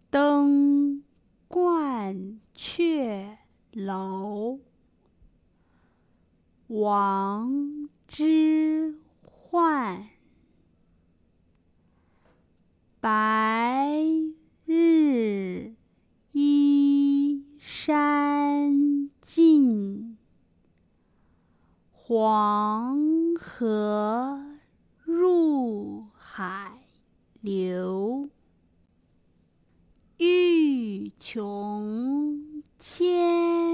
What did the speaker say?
登鹳雀楼，王之涣。白日依山尽，黄河入海流。欲穷千